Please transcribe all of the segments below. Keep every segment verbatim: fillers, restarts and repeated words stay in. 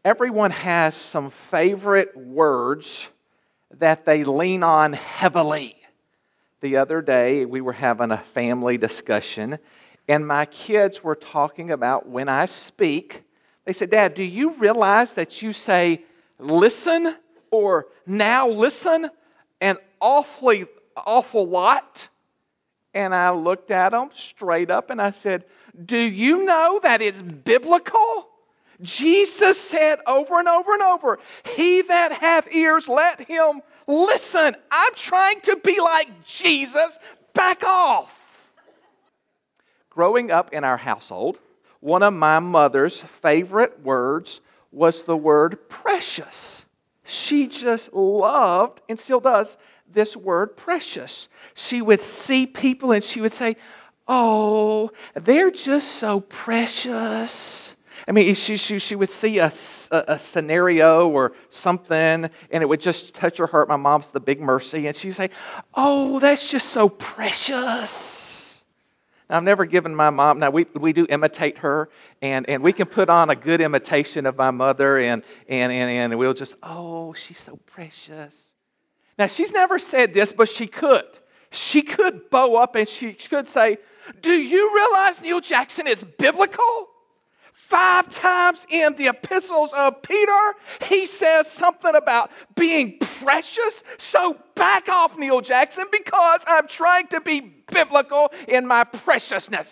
Everyone has some favorite words that they lean on heavily. The other day, we were having a family discussion, and my kids were talking about when I speak. They said, Dad, do you realize that you say listen or now listen an awfully, awful lot? And I looked at them straight up and I said, do you know that it's biblical? Jesus said over and over and over, he that hath ears, let him listen. I'm trying to be like Jesus. Back off. Growing up in our household, one of my mother's favorite words was the word precious. She just loved, and still does, this word precious. She would see people and she would say, oh, they're just so precious. I mean, she, she, she would see a, a, a scenario or something, and it would just touch her heart. My mom's the big mercy, and she'd say, oh, that's just so precious. Now, I've never given my mom, now we we do imitate her, and, and we can put on a good imitation of my mother, and, and, and, and we'll just, oh, she's so precious. Now, she's never said this, but she could. She could bow up and she could say, do you realize Neil Jackson is biblical? Five times in the epistles of Peter, he says something about being precious. So back off, Neil Jackson, because I'm trying to be biblical in my preciousness.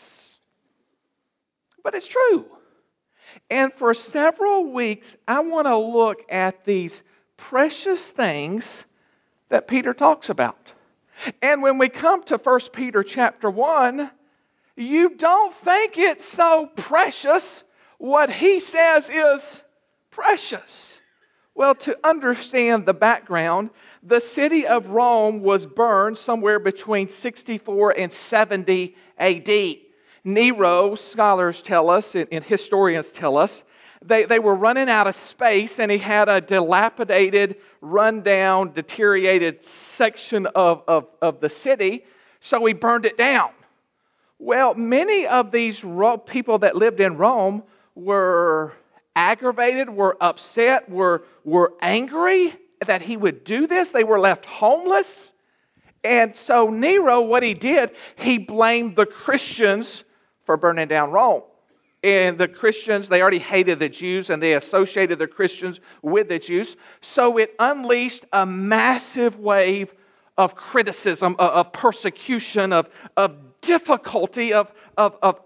But it's true. And for several weeks, I want to look at these precious things that Peter talks about. And when we come to First Peter chapter one, you don't think it's so precious. What he says is precious. Well, to understand the background, the city of Rome was burned somewhere between sixty-four and seventy A D. Nero, scholars tell us, and historians tell us, they, they were running out of space, and he had a dilapidated, rundown, deteriorated section of, of, of the city, so he burned it down. Well, many of these people that lived in Rome were aggravated, were upset, were, were angry that he would do this. They were left homeless. And so Nero, what he did, he blamed the Christians for burning down Rome. And the Christians, they already hated the Jews, and they associated the Christians with the Jews. So it unleashed a massive wave of criticism, of, of persecution, of, of difficulty, of, of, of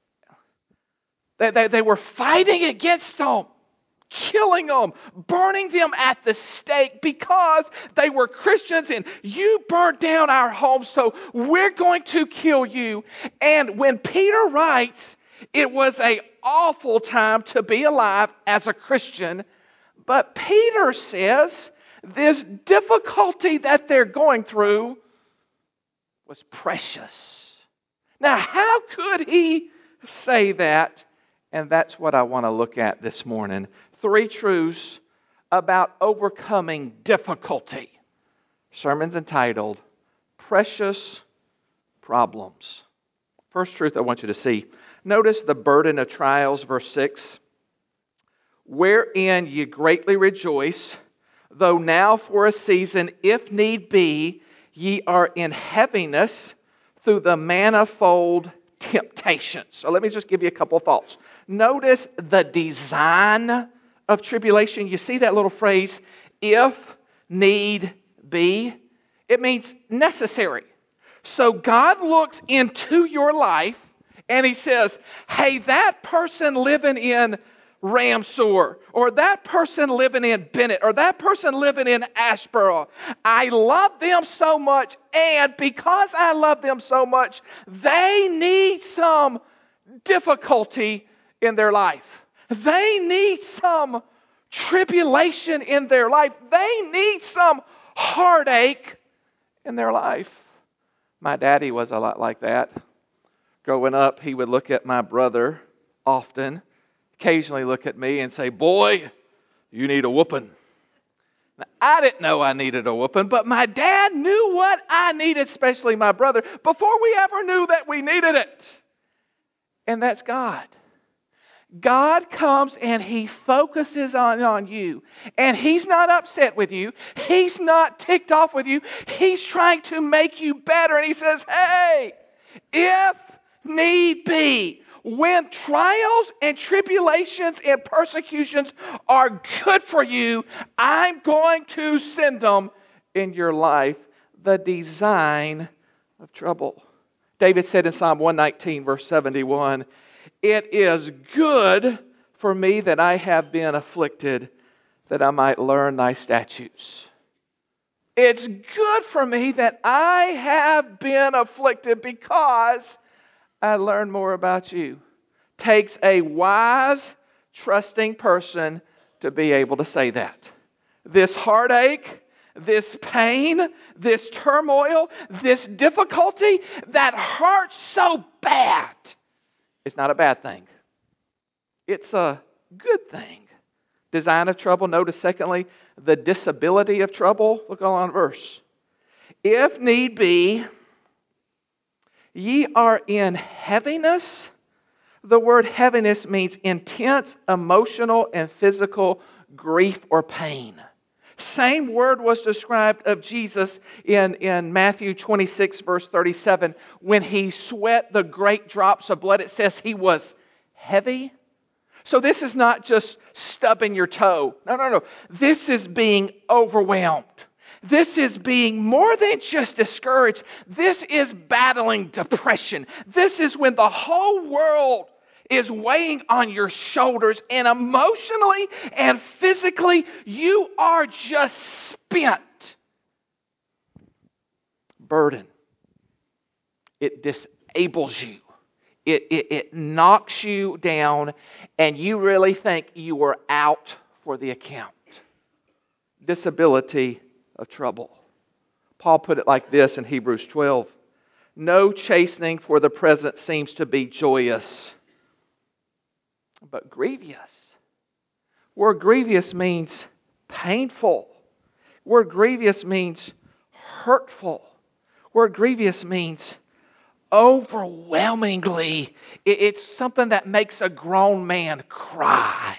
They, they, they were fighting against them, killing them, burning them at the stake because they were Christians and you burned down our home, so we're going to kill you. And when Peter writes, it was an awful time to be alive as a Christian, but Peter says this difficulty that they're going through was precious. Now, how could he say that? And that's what I want to look at this morning. Three truths about overcoming difficulty. Sermon's entitled, Precious Problems. First truth I want you to see. Notice the burden of trials, verse six. Wherein ye greatly rejoice, though now for a season, if need be, ye are in heaviness through the manifold temptations. So let me just give you a couple of thoughts. Notice the design of tribulation. You see that little phrase, if need be? It means necessary. So God looks into your life and He says, hey, that person living in Ramseur, or that person living in Bennett, or that person living in Asheboro, I love them so much, and because I love them so much, they need some difficulty in their life. They need some tribulation in their life. They need some heartache in their life. My daddy was a lot like that. Growing up, he would look at my brother often, occasionally look at me and say, boy, you need a whooping. Now, I didn't know I needed a whooping, but my dad knew what I needed, especially my brother, before we ever knew that we needed it. And that's God. God comes and He focuses on, on you. And He's not upset with you. He's not ticked off with you. He's trying to make you better. And He says, hey, if need be, when trials and tribulations and persecutions are good for you, I'm going to send them in your life. The design of trouble. David said in Psalm one nineteen, verse seventy-one, it is good for me that I have been afflicted, that I might learn thy statutes. It's good for me that I have been afflicted because I learn more about you. Takes a wise, trusting person to be able to say that. This heartache, this pain, this turmoil, this difficulty that hurts so bad, it's not a bad thing. It's a good thing. Design of trouble. Notice, secondly, the disability of trouble. Look on the verse. If need be, ye are in heaviness. The word heaviness means intense emotional and physical grief or pain. Same word was described of Jesus in, in Matthew twenty-six, verse thirty-seven. When He sweat the great drops of blood, it says He was heavy. So this is not just stubbing your toe. No, no, no. This is being overwhelmed. This is being more than just discouraged. This is battling depression. This is when the whole world is weighing on your shoulders, and emotionally and physically you are just spent. Burden. It disables you. It, it, it knocks you down, and you really think you are out for the account. Disability of trouble. Paul put it like this in Hebrews twelve. No chastening for the present seems to be joyous, but grievous. Word grievous means painful. Word grievous means hurtful. Word grievous means overwhelmingly. It's something that makes a grown man cry.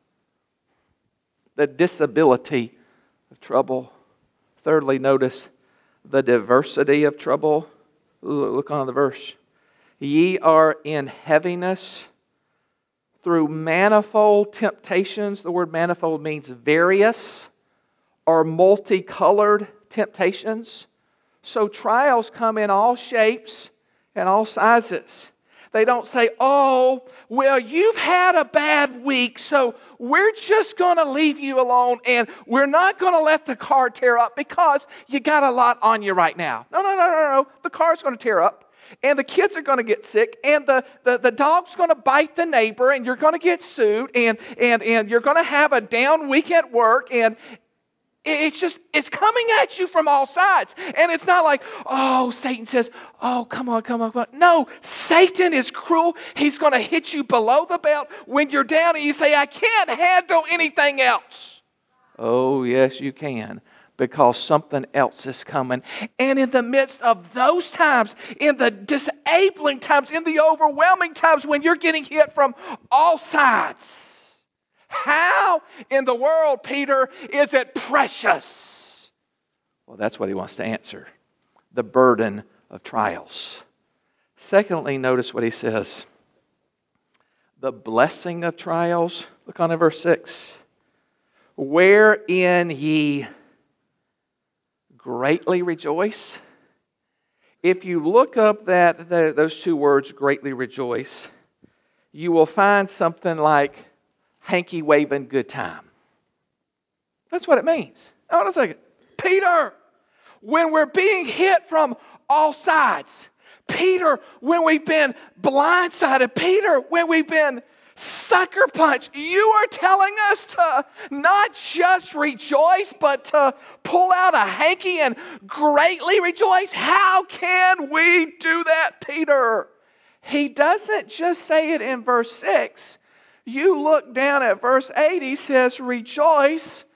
The disability of trouble. Thirdly, notice the diversity of trouble. Look on the verse. Ye are in heaviness through manifold temptations. The word manifold means various or multicolored temptations. So trials come in all shapes and all sizes. They don't say, oh, well, you've had a bad week, so we're just going to leave you alone and we're not going to let the car tear up because you got a lot on you right now. No, no, no, no, no. The car's going to tear up. And the kids are going to get sick, and the, the, the dog's going to bite the neighbor, and you're going to get sued, and, and, and you're going to have a down week at work, and it's just, it's coming at you from all sides. And it's not like, oh, Satan says, oh, come on, come on, come on. No, Satan is cruel. He's going to hit you below the belt when you're down, and you say, I can't handle anything else. Oh, yes, you can. Because something else is coming. And in the midst of those times, in the disabling times, in the overwhelming times when you're getting hit from all sides, how in the world, Peter, is it precious? Well, that's what he wants to answer. The burden of trials. Secondly, notice what he says. The blessing of trials. Look on in verse six. Wherein ye greatly rejoice. If you look up that the, those two words, greatly rejoice, you will find something like hanky waving good time. That's what it means. Hold on a second. Peter, when we're being hit from all sides. Peter, when we've been blindsided. Peter, when we've been sucker punched. You are telling us to not just rejoice, but to pull out a hanky and greatly rejoice. How can we do that, Peter? He doesn't just say it in verse six. You look down at verse eight, he says, rejoice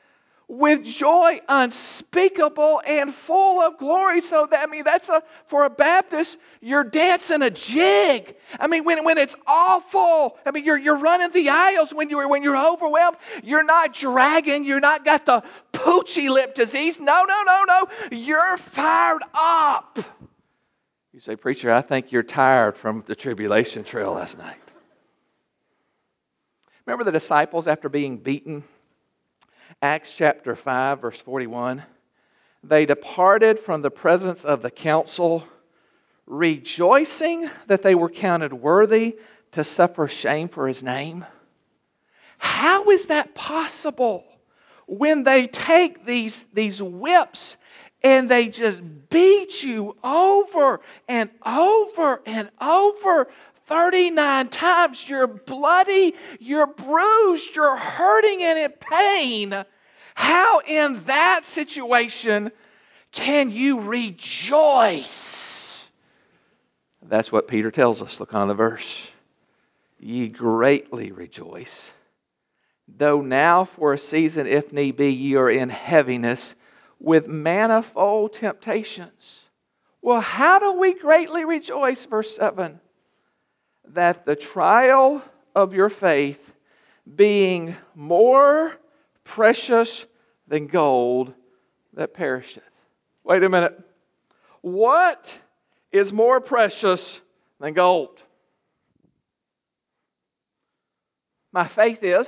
with joy unspeakable and full of glory. So that, I mean, that's a, for a Baptist, you're dancing a jig. I mean, when, when it's awful, I mean, you're, you're running the aisles when you're, when you're overwhelmed. You're not dragging. You're not got the poochy lip disease. No, no, no, no. You're fired up. You say, preacher, I think you're tired from the tribulation trail last night. Remember the disciples after being beaten? Acts chapter five, verse forty-one. They departed from the presence of the council, rejoicing that they were counted worthy to suffer shame for His name. How is that possible when they take these, these whips and they just beat you over and over and over thirty-nine times? You're bloody, you're bruised, you're hurting and in pain. How in that situation can you rejoice? That's what Peter tells us. Look on the verse. Ye greatly rejoice, though now for a season, if need be, ye are in heaviness with manifold temptations. Well, how do we greatly rejoice? Verse seven. That the trial of your faith, being more precious than gold that perisheth. Wait a minute. What is more precious than gold? My faith is.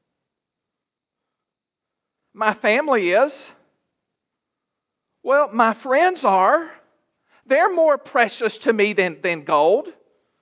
My family is. Well, my friends are. They're more precious to me than, than gold.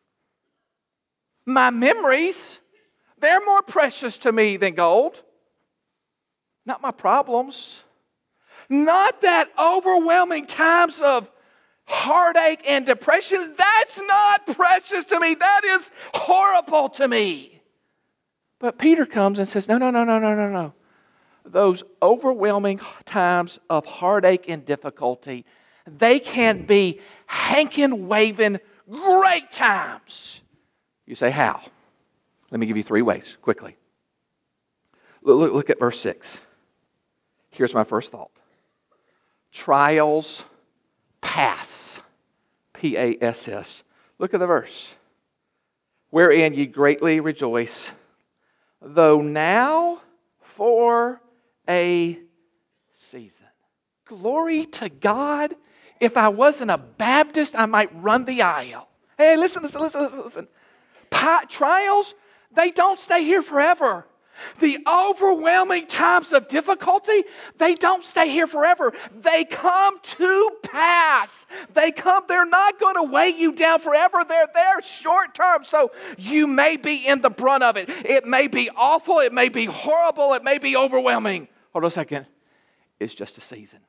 My memories, they're more precious to me than gold. Not my problems. Not that overwhelming times of heartache and depression. That's not precious to me. That is horrible to me. But Peter comes and says, no, no, no, no, no, no, no. Those overwhelming times of heartache and difficulty, they can be hankin' waving great times. You say, how? Let me give you three ways, quickly. Look, look at verse six. Here's my first thought. Trials pass. P A S S. Look at the verse. Wherein ye greatly rejoice, though now for a season. Glory to God. If I wasn't a Baptist, I might run the aisle. Hey, listen, listen, listen, listen, listen. Trials, they don't stay here forever. The overwhelming times of difficulty, they don't stay here forever. They come to pass. They come, they're not going to weigh you down forever. They're there short term. So you may be in the brunt of it. It may be awful. It may be horrible. It may be overwhelming. Hold on a second. It's just a season.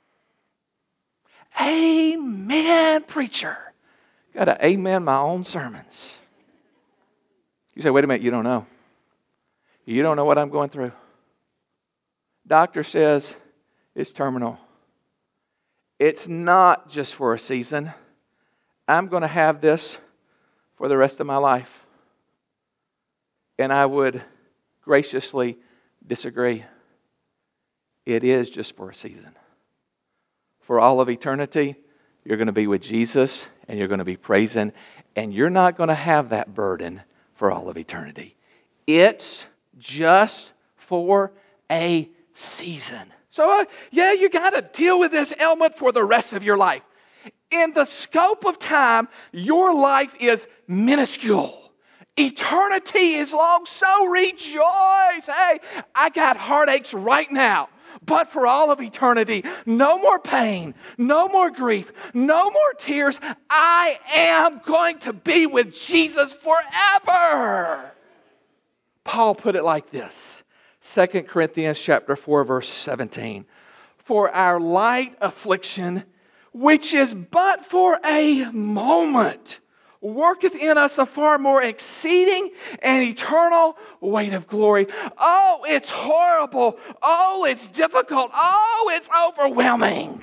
Amen, preacher. Got to amen my own sermons. You say, wait a minute, you don't know. You don't know what I'm going through. Doctor says it's terminal. It's not just for a season. I'm going to have this for the rest of my life. And I would graciously disagree. It is just for a season. For all of eternity, you're going to be with Jesus and you're going to be praising, and you're not going to have that burden for all of eternity. It's just for a season. So, uh, yeah, you got to deal with this ailment for the rest of your life. In the scope of time, your life is minuscule. Eternity is long, so rejoice. Hey, I got heartaches right now. But for all of eternity, no more pain, no more grief, no more tears. I am going to be with Jesus forever. Paul put it like this. Second Corinthians chapter four, verse seventeen. For our light affliction, which is but for a moment, worketh in us a far more exceeding and eternal weight of glory. Oh, it's horrible. Oh, it's difficult. Oh, it's overwhelming.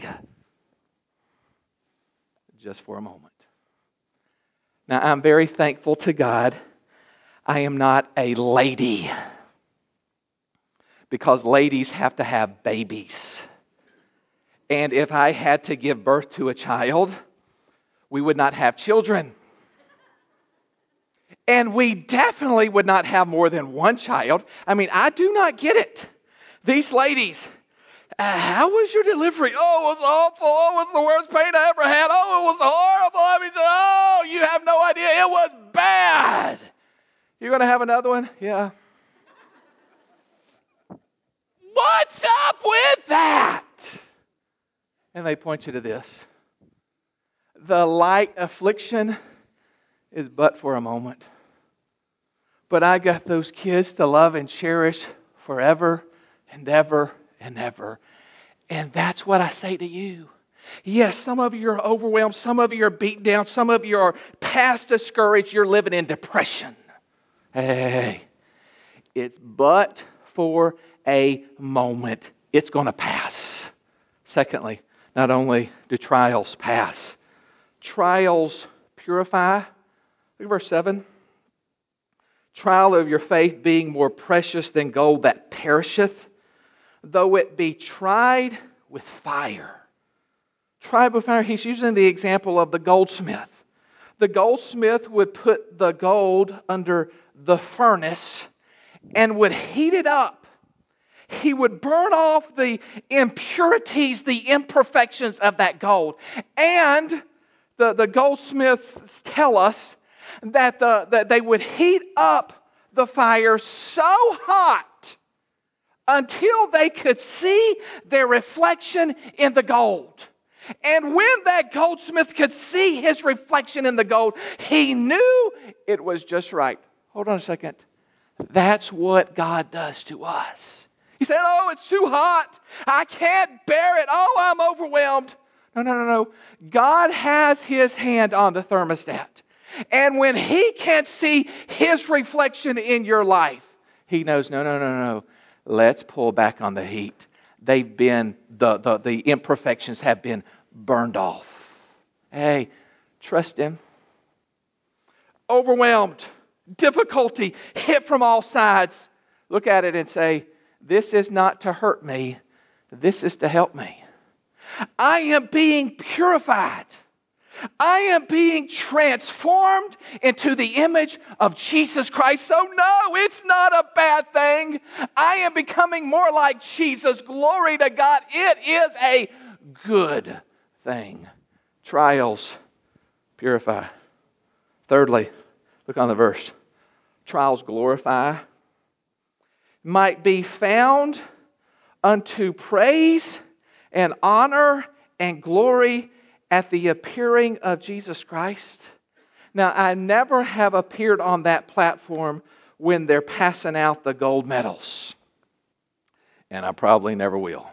Just for a moment. Now, I'm very thankful to God I am not a lady. because ladies have to have babies. And if I had to give birth to a child, we would not have children. And we definitely would not have more than one child. I mean, I do not get it. These ladies, uh, how was your delivery? Oh, it was awful. Oh, it was the worst pain I ever had. Oh, it was horrible. I mean, oh, you have no idea. It was bad. You're going to have another one? Yeah. What's up with that? And they point you to this. The light affliction is but for a moment. But I got those kids to love and cherish forever and ever and ever. And that's what I say to you. Yes, some of you are overwhelmed. Some of you are beaten down. Some of you are past discouraged. You're living in depression. Hey, it's but for a moment. It's going to pass. Secondly, not only do trials pass, trials purify. Look at verse seven. Trial of your faith being more precious than gold that perisheth, though it be tried with fire. Tried with fire. He's using the example of the goldsmith. The goldsmith would put the gold under the furnace and would heat it up. He would burn off the impurities, the imperfections of that gold. And the, the goldsmiths tell us that, the, that they would heat up the fire so hot until they could see their reflection in the gold. And when that goldsmith could see his reflection in the gold, he knew it was just right. Hold on a second. That's what God does to us. He said, oh, it's too hot. I can't bear it. Oh, I'm overwhelmed. No, no, no, no. God has His hand on the thermostat. And when He can't see His reflection in your life, He knows, no, no, no, no. Let's pull back on the heat. They've been, the, the, the imperfections have been burned off. Hey, trust Him. Overwhelmed, difficulty, hit from all sides. Look at it and say, this is not to hurt me. This is to help me. I am being purified. I am being transformed into the image of Jesus Christ. So no, it's not a bad thing. I am becoming more like Jesus. Glory to God. It is a good thing. Trials purify. Thirdly, look on the verse. Trials glorify. Might be found unto praise and honor and glory at the appearing of Jesus Christ. Now, I never have appeared on that platform when they're passing out the gold medals. And I probably never will.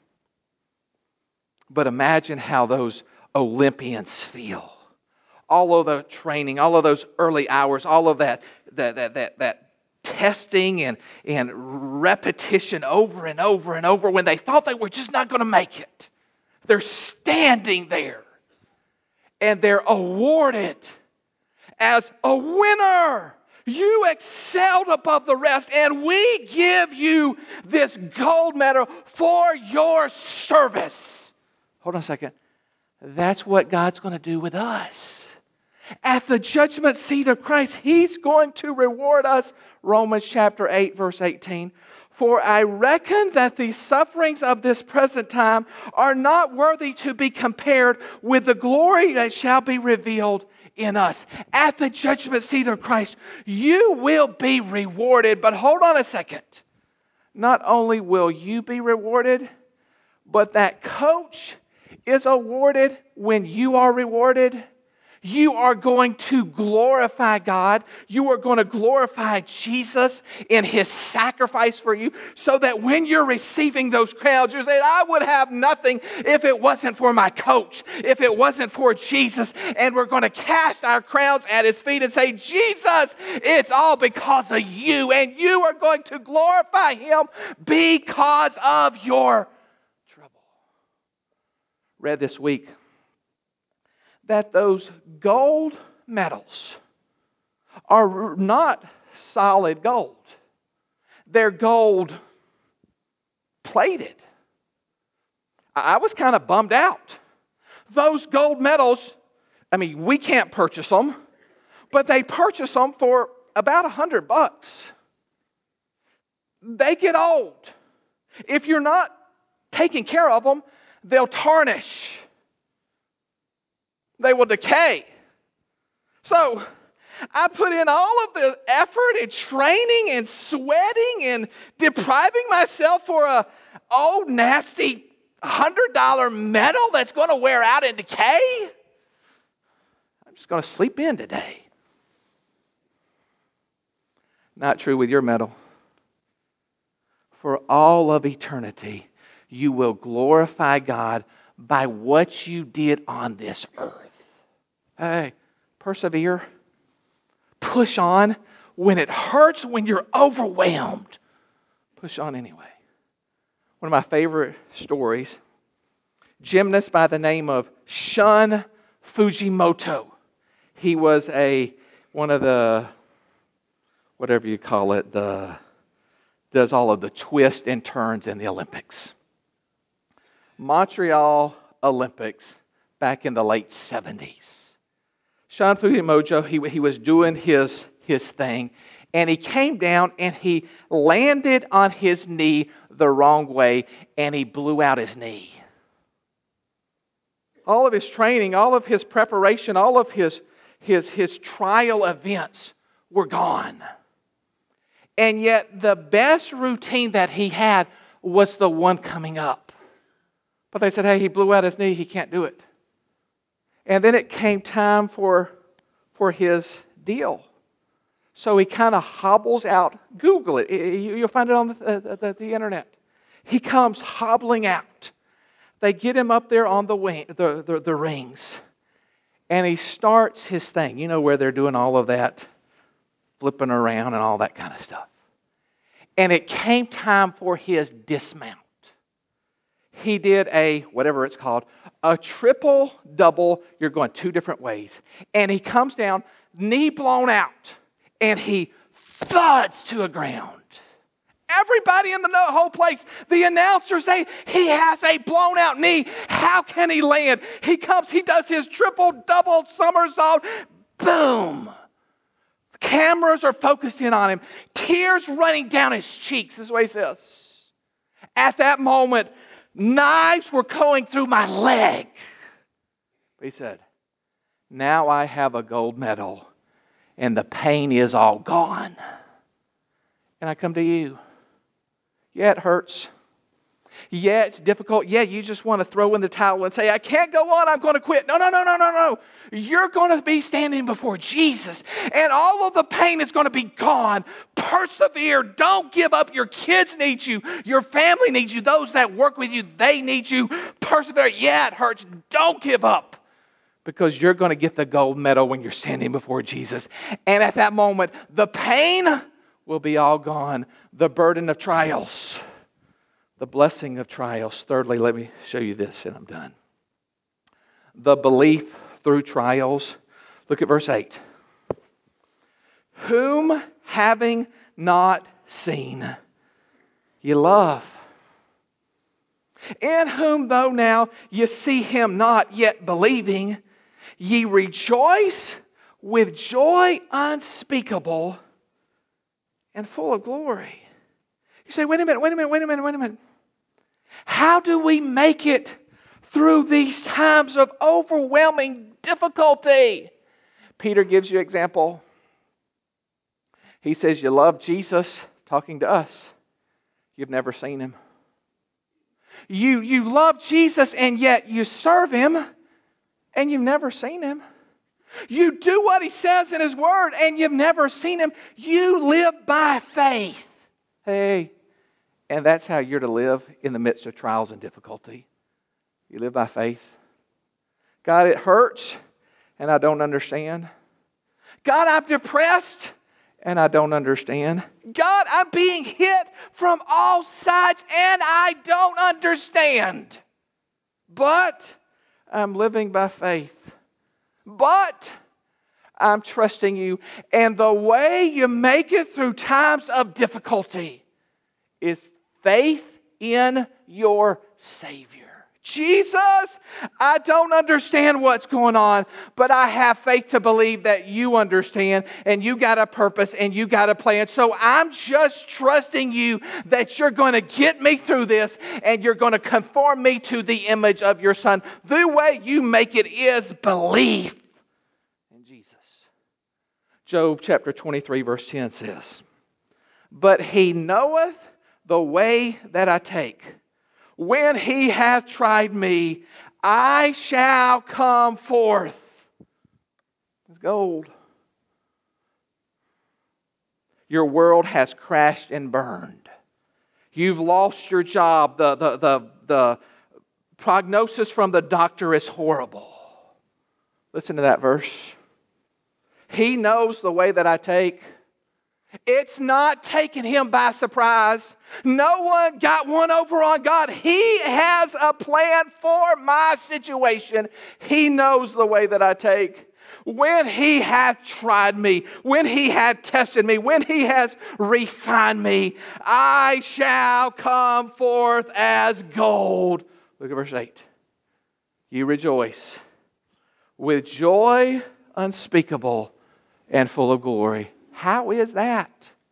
But imagine how those Olympians feel. All of the training, all of those early hours, all of that, that, that, that, that testing and, and repetition over and over and over when they thought they were just not going to make it. They're standing there and they're awarded as a winner. You excelled above the rest, and we give you this gold medal for your service. Hold on a second. That's what God's going to do with us. At the judgment seat of Christ, He's going to reward us. Romans chapter eight, verse eighteen. For I reckon that the sufferings of this present time are not worthy to be compared with the glory that shall be revealed in us. At the judgment seat of Christ, you will be rewarded. But hold on a second. Not only will you be rewarded, but that coach is awarded when you are rewarded. You are going to glorify God. You are going to glorify Jesus in His sacrifice for you, so that when you're receiving those crowns, you're saying, I would have nothing if it wasn't for my coach, if it wasn't for Jesus. And we're going to cast our crowns at His feet and say, Jesus, it's all because of you. And you are going to glorify Him because of your trouble. Read this week that those gold medals are not solid gold. They're gold plated. I was kind of bummed out. Those gold medals, I mean, we can't purchase them, but they purchase them for about a hundred bucks. They get old. If you're not taking care of them, they'll tarnish. They will decay. So I put in all of the effort and training and sweating and depriving myself for a old, nasty one hundred dollars medal that's going to wear out and decay. I'm just going to sleep in today. Not true with your medal. For all of eternity, you will glorify God by what you did on this earth. Hey, persevere. Push on. When it hurts, when you're overwhelmed, push on anyway. One of my favorite stories, gymnast by the name of Shun Fujimoto. He was a one of the, whatever you call it, the does all of the twists and turns in the Olympics. Montreal Olympics back in the late seventies. Shun Fujimoto, he, he was doing his, his thing, and he came down and he landed on his knee the wrong way, and he blew out his knee. All of his training, all of his preparation, all of his, his, his trial events were gone. And yet the best routine that he had was the one coming up. But they said, hey, he blew out his knee, he can't do it. And then it came time for, for his deal. So he kind of hobbles out. Google it. You'll find it on the, the, the internet. He comes hobbling out. They get him up there on the, wing, the, the, the rings. And he starts his thing. You know where they're doing all of that, flipping around and all that kind of stuff. And it came time for his dismount. He did a, whatever it's called, a triple double. You're going two different ways. And he comes down, knee blown out, and he thuds to the ground. Everybody in the whole place, the announcers say, he has a blown out knee. How can he land? He comes, he does his triple double somersault. Boom. Cameras are focused in on him. Tears running down his cheeks. This is what he says. At that moment, knives were going through my leg. He said, now I have a gold medal and the pain is all gone. And I come to you. Yeah, it hurts. Yeah, it's difficult. Yeah, you just want to throw in the towel and say, I can't go on, I'm going to quit. No, no, no, no, no, no. You're going to be standing before Jesus, and all of the pain is going to be gone. Persevere. Don't give up. Your kids need you. Your family needs you. Those that work with you, they need you. Persevere. Yeah, it hurts. Don't give up, because you're going to get the gold medal when you're standing before Jesus. And at that moment, the pain will be all gone. The burden of trials. The blessing of trials. Thirdly, let me show you this and I'm done. The belief through trials. Look at verse eight. Whom having not seen, ye love. In whom though now ye see him not, yet believing, ye rejoice with joy unspeakable and full of glory. You say, wait a minute, wait a minute, wait a minute, wait a minute. How do we make it through these times of overwhelming difficulty? Peter gives you an example. He says, you love Jesus, talking to us. You've never seen him. You, you love Jesus and yet you serve him and you've never seen him. You do what he says in his word and you've never seen him. You live by faith. Hey, and that's how you're to live in the midst of trials and difficulty. You live by faith. God, it hurts and I don't understand. God, I'm depressed and I don't understand. God, I'm being hit from all sides and I don't understand. But I'm living by faith. But I'm trusting you. And the way you make it through times of difficulty is faith in your Savior. Jesus, I don't understand what's going on, but I have faith to believe that you understand and you got a purpose and you got a plan. So I'm just trusting you that you're going to get me through this and you're going to conform me to the image of your Son. The way you make it is belief in Jesus. Job chapter twenty-three verse ten says, "But he knoweth the way that I take. When he hath tried me, I shall come forth as gold." Your world has crashed and burned. You've lost your job. The, the, the, the prognosis from the doctor is horrible. Listen to that verse. He knows the way that I take. It's not taking him by surprise. No one got one over on God. He has a plan for my situation. He knows the way that I take. When he hath tried me, when he hath tested me, when he has refined me, I shall come forth as gold. Look at verse eight. You rejoice with joy unspeakable and full of glory. How is that?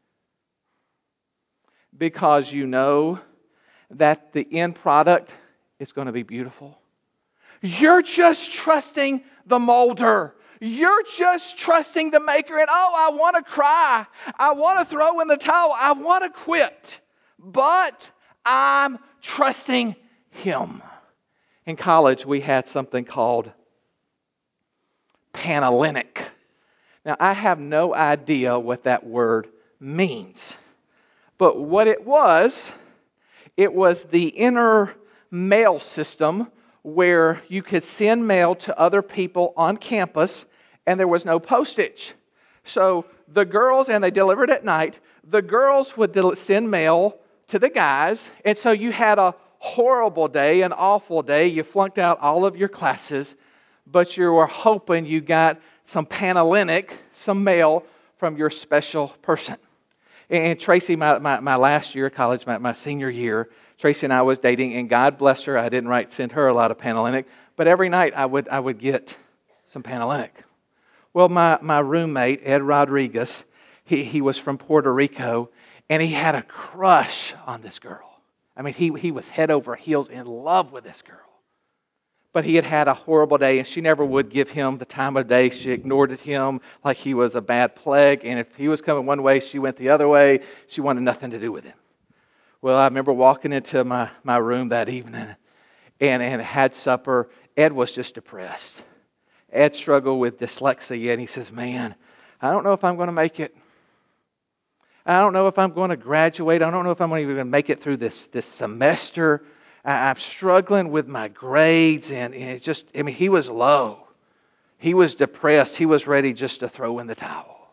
Because you know that the end product is going to be beautiful. You're just trusting the molder. You're just trusting the maker. And oh, I want to cry. I want to throw in the towel. I want to quit. But I'm trusting Him. In college, we had something called Panhellenic. Now, I have no idea what that word means. But what it was, it was the inner mail system where you could send mail to other people on campus and there was no postage. So the girls, and they delivered at night, the girls would send mail to the guys. And so you had a horrible day, an awful day. You flunked out all of your classes, but you were hoping you got some Panhellenic, some mail from your special person. And Tracy, my, my, my last year of college, my, my senior year, Tracy and I was dating, and God bless her, I didn't write send her a lot of Panhellenic, but every night I would I would get some Panhellenic. Well, my, my roommate, Ed Rodriguez, he, he was from Puerto Rico, and he had a crush on this girl. I mean, he, he was head over heels in love with this girl. But he had had a horrible day, and she never would give him the time of day. She ignored him like he was a bad plague, and if he was coming one way, she went the other way. She wanted nothing to do with him. Well, I remember walking into my, my room that evening and, and had supper. Ed was just depressed. Ed struggled with dyslexia, and he says, man, I don't know if I'm going to make it. I don't know if I'm going to graduate. I don't know if I'm even going to make it through this, this semester. I'm struggling with my grades, and, and it's just, I mean, he was low. He was depressed. He was ready just to throw in the towel.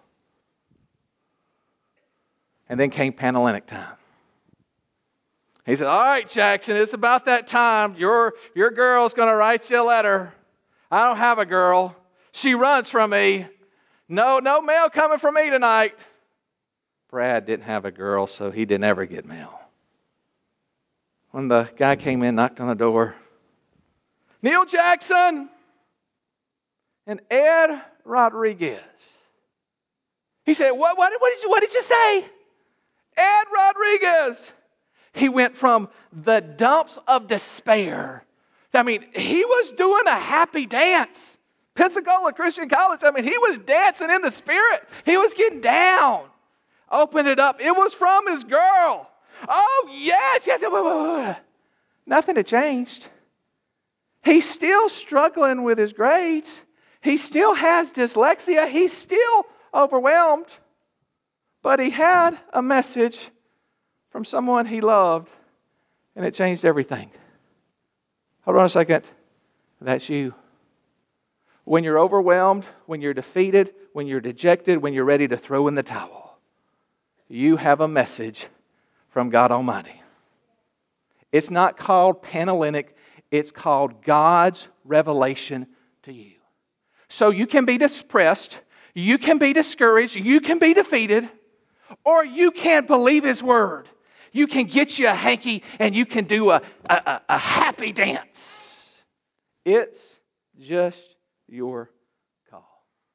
And then came Panhellenic time. He said, all right, Jackson, it's about that time. Your, your girl's going to write you a letter. I don't have a girl. She runs from me. No, no mail coming from me tonight. Brad didn't have a girl, so he didn't ever get mail. When the guy came in, knocked on the door, Neil Jackson and Ed Rodriguez. He said, what, what, what, did you, what did you say? Ed Rodriguez. He went from the dumps of despair. I mean, he was doing a happy dance. Pensacola Christian College, I mean, he was dancing in the spirit. He was getting down. Opened it up. It was from his girl. Oh, yes, yes. Nothing had changed. He's still struggling with his grades. He still has dyslexia. He's still overwhelmed. But he had a message from someone he loved, and it changed everything. Hold on a second. That's you. When you're overwhelmed, when you're defeated, when you're dejected, when you're ready to throw in the towel, you have a message from God Almighty. It's not called Panhellenic. It's called God's revelation to you. So you can be depressed, you can be discouraged, you can be defeated, or you can believe His Word. You can get you a hanky and you can do a, a, a, a happy dance. It's just your call.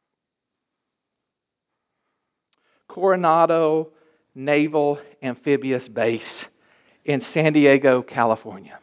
Coronado Naval Amphibious Base in San Diego, California.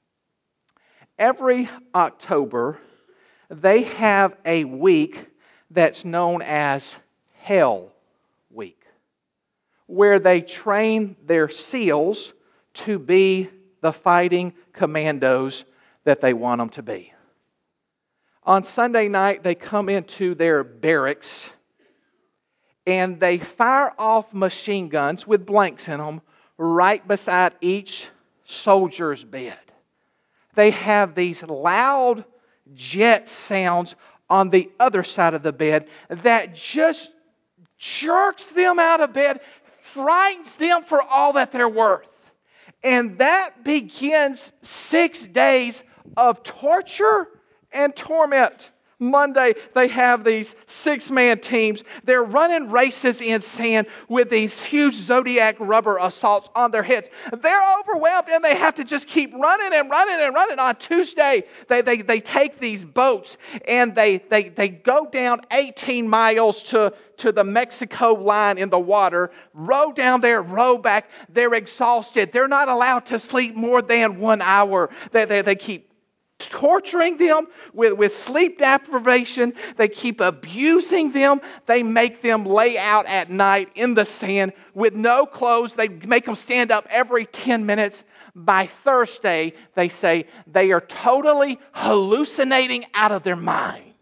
Every October, they have a week that's known as Hell Week, where they train their SEALs to be the fighting commandos that they want them to be. On Sunday night, they come into their barracks and they fire off machine guns with blanks in them right beside each soldier's bed. They have these loud jet sounds on the other side of the bed that just jerks them out of bed, frightens them for all that they're worth. And that begins six days of torture and torment. Monday, they have these six-man teams. They're running races in sand with these huge Zodiac rubber assaults on their heads. They're overwhelmed and they have to just keep running and running and running. On Tuesday, they, they, they take these boats and they, they, they go down eighteen miles to, to the Mexico line in the water, row down there, row back. They're exhausted. They're not allowed to sleep more than one hour. They, they, they keep torturing them with, with sleep deprivation. They keep abusing them. They make them lay out at night in the sand with no clothes. They make them stand up every ten minutes. By Thursday, they say they are totally hallucinating out of their mind.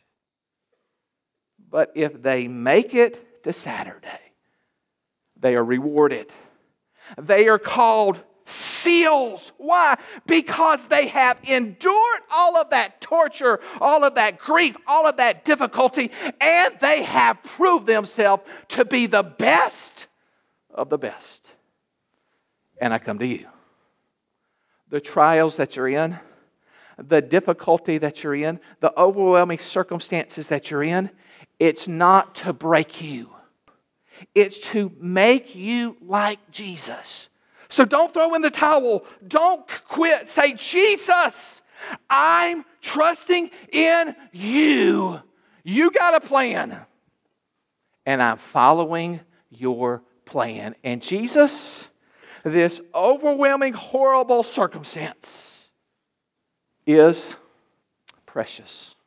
But if they make it to Saturday, they are rewarded. They are called SEALs. Why? Because they have endured all of that torture, all of that grief, all of that difficulty, and they have proved themselves to be the best of the best. And I come to you. The trials that you're in, the difficulty that you're in, the overwhelming circumstances that you're in, it's not to break you. It's to make you like Jesus. So don't throw in the towel. Don't quit. Say, Jesus, I'm trusting in you. You got a plan. And I'm following your plan. And Jesus, this overwhelming, horrible circumstance is precious.